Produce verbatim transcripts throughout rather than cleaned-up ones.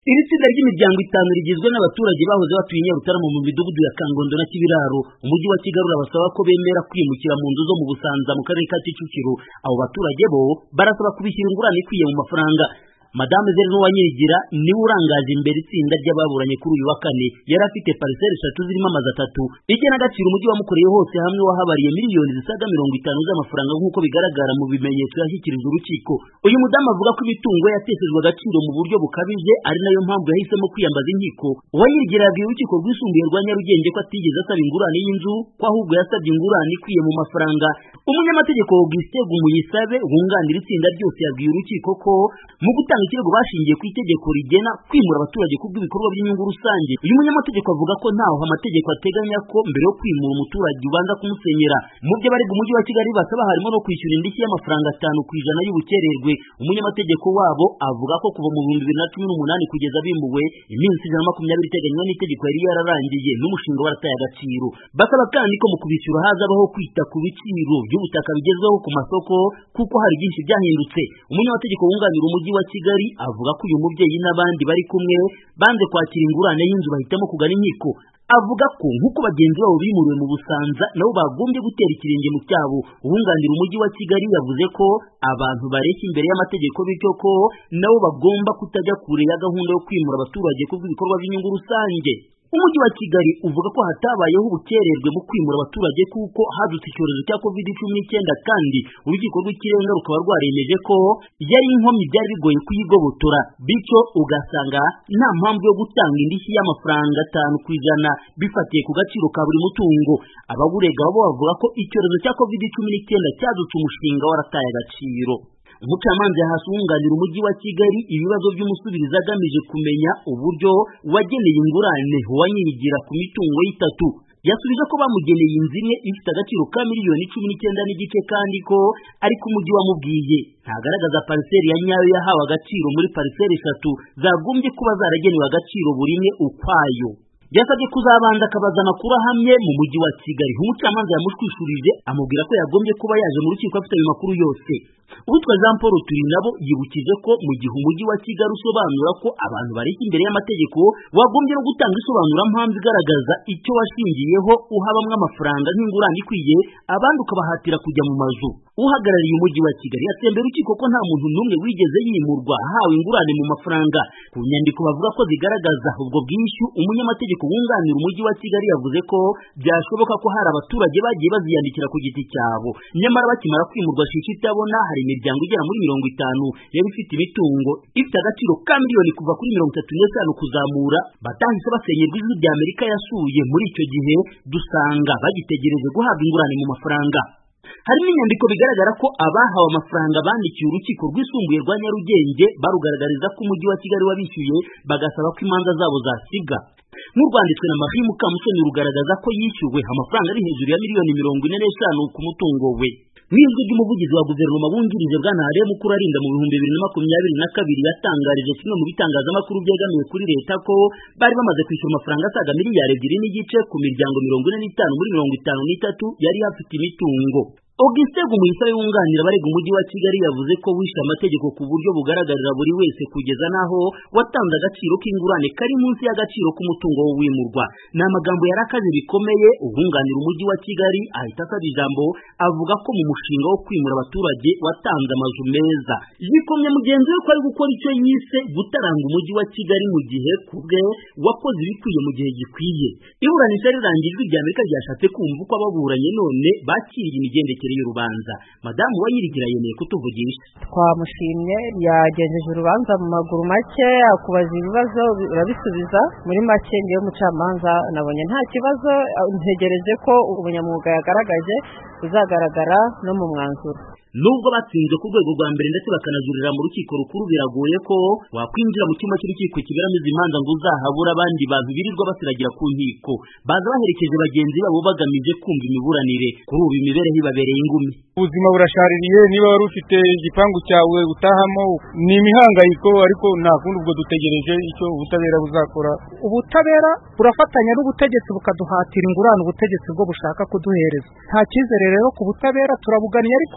Iri tsinda ry'imiryango itanu rigizwe n'abaturage bahoze batuye i Nyarutarama mu midugudu ya Kangondo na Kibiraro. Umujyi wa Kigali urabasaba ko bemera kwimukira mu nzu zo mu Busanza mu karere ka Kicukiro. Abo baturage bo barasaba kubishyira ingurane ikwiye mu mafaranga. Madame Zerino Wanyirigira niwe urangaje imbere itsinda ry'ababuranye kuri uyu wa kane. Yari afite parcelle eshatu zirimo amazu atatu. Igena agaciro umujyi wamukoreye hose hamwe wahabariye miliyoni zisaga mirongo itanu z'amafaranga nk'uko bigaragara mu bimenyetso yashyikirije urukiko. Uyu mudamu avuga ko imitungo yateshejwe agaciro mu buryo bukabije, ari nayo mpamvu yahisemo kwiyambaza inkiko. Uwanyirigira yabwiye urukiko rwisumbuye rwa Nyarugenge ko atigeze asaba ingurane y'inzu, ko ahubwo yasabye ingurane ikwiye mu mafaranga. Umunyamategeko Augustin Gumuyisabe wunganira itsinda ryose yabwiye urukiko ko mu gutanga ikirego bashingiye ku itegeko rigena kwimura abaturage kubw'ibikorwa by'inyungu rusange. Uyu munyamategeko avuga ko ntaho amategeko ateganya ko mbere yo kwimura umuturage ubanza kumusenyera. Mu byo barega umujyi wa Kigali basaba harimo no kwishyura indishyi y'amafaranga atanu ku ijana y'ubukererwe. Umunyamategeko wabo avuga ko kuva mu bihumbi bibiri na cumi n'umunani kugeza bimuwe iminsi ijana na makumyabiri iteganywa n'itegeko yari yararangiye n'umushinga warataye agaciro. Basaba kandi ko mu kubishyura hazabaho kwita ku biciro by'ubutaka bigezweho ku masoko kuko hari byinshi byahindutse. Umunyamategeko wunganira umujyi wa Kigali avuga ko uyu mubyeyi n'abandi bari kumwe banze kwakira ingurane y'inzu bahitamo kugana inkiko. Avuga ko nk'uko bagenzi babo bimuriwe mu Busanza nabo bagombye gutera ikirenge mu cyabo. Uwunganira umujyi wa Kigali yavuze ko abantu bareshya imbere y'amategeko bityo ko nabo bagomba kutajya kure ya gahunda yo kwimura abaturage kubw'ibikorwa by'inyungu rusange. Umujyi wa Kigali uvuga ko hatabayeho ubukererwe mu kwimura abaturage kuko hadutse icyorezo cya covid cumi n'icyenda kandi urukiko rw'ikirenga rukaba rwaremeje ko yari inkomyi byari bigoye kuyigobotora, bityo ugasanga nta mpamvu yo gutanga indishyi y'amafaranga atanu ku ijana bifatiye ku gaciro ka buri mutungo. Ababurega bo bavuga ko icyorezo cya covid cumi n'icyenda cyadutse umushinga warataye agaciro. Umucamanza yahise wunganira umujyi wa Kigali ibibazo by'umusubiriza agamije kumenya uburyo wageneye ingurane Uwanyirigira ku mitungo y'itatu. Yasubije ko bamugeneye inzu imwe ifite agaciro ka miliyoni cumi n'icyenda n'igice kandi ko ariko umujyi wamubwiye ntagaragaza parcelle ya nyayo yahawe agaciro muri parcelle eshatu zagombye kuba zaragenewe agaciro buri imwe ukwayo. Yasabye kuzabanza akabazana kurahamye mu mujyi wa Kigali. Umucamanza yamushwishurije amubwira ko yagombye kuba yaje mu rukiko afite ayo makuru yose. Uwitwa Jean Paul Turinabo yibukije ko mu gihe umujyi wa Kigali usobanura ko abantu bareshya imbere y'amategeko wagombye no gutanga isobanura mpamvu igaragaza icyo washingiyeho uhabamwe amafaranga nk'ingurane ikwiye abandi ukabahatira kujya mu mazu. Uhagarariye umujyi wa Kigali yatembera urukiko ko nta muntu n'umwe wigeze yimurwa ahawe ingurane mu mafaranga. Ku nyandiko bavuga ko zigaragaza ubwo bwishyu, umunyamategeko wunganira umujyi wa Kigali yavuze ko byashoboka ko hari abaturage bagiye baziyandikira ku giti cyabo, nyamara bakimara kwimurwa shishi itabona hari imiryango igera muri mirongo itanu yari ifite imitungo ifite agaciro ka miliyoni kuva kuri mirongo itatu n'eshanu kuzamura batahise basenyerwa. Ijwi rya Amerika yasuye muri icyo gihe dusanga bagitegereje guhabwa ingurane mu mafaranga. Hari n'inyandiko bigaragara ko abahawe amafaranga bandikiye urukiko rwisumbuye rwa Nyarugenge barugaragariza ko umujyi wa Kigali wabishyuye bagasaba ko imanza zabo zasibwa. N'urwanditswe na Marie Mukamusoni rugaragaza ko yishyuwe amafaranga ari hejuru ya miliyoni mirongo ine n'eshanu ku mutungo we. N'ijwi ry'umuvugizi wa guverinoma wungirije Bwana Alain Mukurarinda mu bihumbi bibiri na makumyabiri na kabiri yatangarije kimwe mu bitangazamakuru byegamiye kuri leta ko bari bamaze kwishyura amafaranga asaga miliyari ebyiri n'igice ku miryango mirongo ine n'itanu muri mirongo itanu n'itatu yari hafite imitungo. Augustin Gumuyisabe wunganira abarega umujyi wa Kigali yavuze ko wishe amategeko ku buryo bugaragarira buri wese kugeza naho watanze agaciro k'ingurane kari munsi y'agaciro k'umutungo w'uwimurwa. Ni amagambo yarakaze bikomeye. Ubunganira umujyi wa Kigali ahita asaba ijambo avuga ko mu mushinga wo kwimura abaturage watanze amazu meza. Yikomye mugenzi we ko ari gukora icyo yise gutaranga umujyi wa Kigali mu gihe kubwe wakoze ibikwiye mu gihe gikwiye. Iburanisha rirangijwe rya Amerika ryashatse kumva uko ababuranye none bakiriye imigendekere y'urubanza. Madamu Wanyirigira yemeye kutuvugisha. Twamushimye, yagenjeje urubanza mu maguru make, akubaza ibibazo urabisubiza muri make. Ngiye umucamanza nabonye nta kibazo, ntegereje ko ubunyamwuga yagaragaje bizagaragara no mu mwanzuro. Nubwo batsinze ku rwego rwa mbere ndetse bakanajurira mu rukiko rukuru, biragoye ko wakwinjira mu cyumba cy'urukiko kiberamo izi manza ngo uzahabura abandi bantu birirwa basiragira ku nkiko. Baza baherekeje bagenzi babo bagamije kumva imiburanire. Kuri ubu imibereho ibabereye ingumi. Ubuzima burashaririye. Niba wari ufite igipangu cyawe utahamo ni imihangayiko, ariko nta kundi ubwo dutegereje icyo ubutabera buzakora. Ubutabera burafatanya n'ubutegetsi bukaduhatira ingurane ubutegetsi bwo bushaka kuduhereza. Nta cyizere rero ku butabera, turabuganiye ariko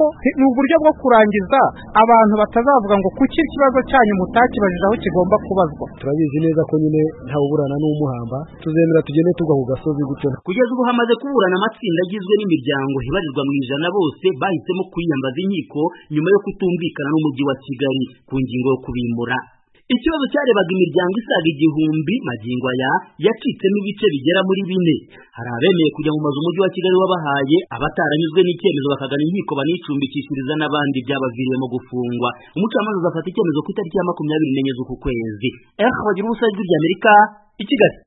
uburyo bwo kurangiza abantu batazavuga ngo kuki ikibazo cyanyu mutakibajije aho kigomba kubazwa. Turabizi neza ko nyine ntawuburana n'umuhamba, tuzemera tugende tugwa ku gasozi gutyo. Kugeza ubu hamaze kuburana amatsinda agizwe n'imiryango ibarirwa mu ijana, bose bahisemo kwiyambaza inkiko nyuma yo kutumvikana n'umujyi wa Kigali ku ngingo yo kubimura. Ikibazo cyarebaga imiryango isaga igihumbi magingo aya yacitsemo ibice bigera muri bine. Hari abemeye kujya mu mazu umujyi wa Kigali wabahaye, abataranyuzwe n'icyemezo bakagana inkiko banicumbikishiriza n'abandi byabaviriyemo gufungwa. Umucamanza azafata icyemezo ku itariki ya makumyabiri n'enye z'uku kwezi. Eh, bagira ubusa ijwi ry'Amerika i Kigali.